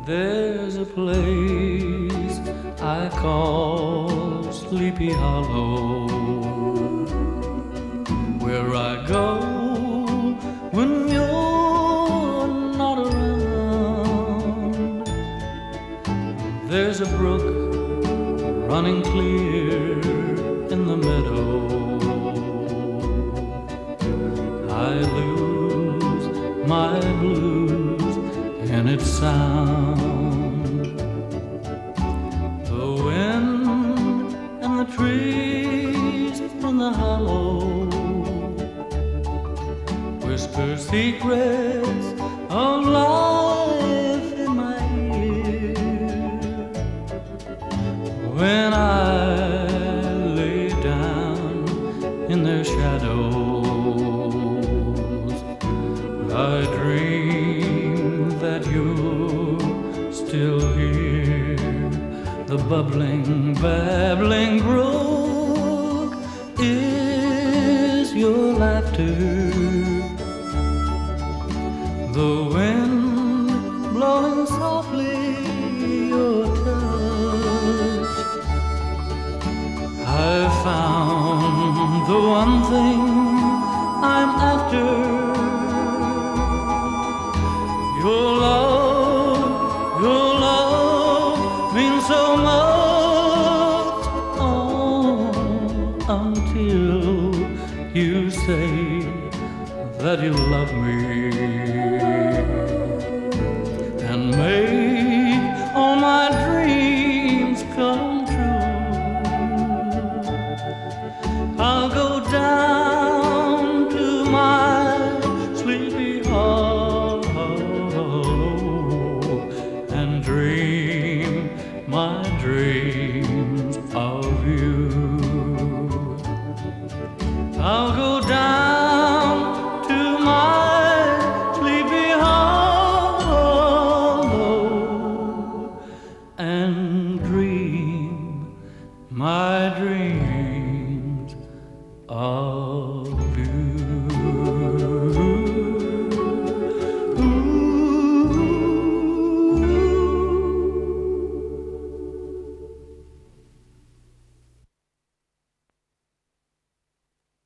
There's a place I call Sleepy Hollow, where I go when you're not around. There's a brook running clear in the meadow. I lose my blues in its sound. The wind and the trees in the hollow whisper secrets of life in my ear. When I lay down in their shadows, I dream that you're still here. The bubbling, babbling brook is your laughter. The wind blowing softly your touch. I've found the one thing I'm after. Your love means so much. Oh, until you say that you love me and make all my dreams come true. I'll go down to my Sleepy Hollow and dream my dreams of you. I'll go down to my Sleepy Hollow and dream my dreams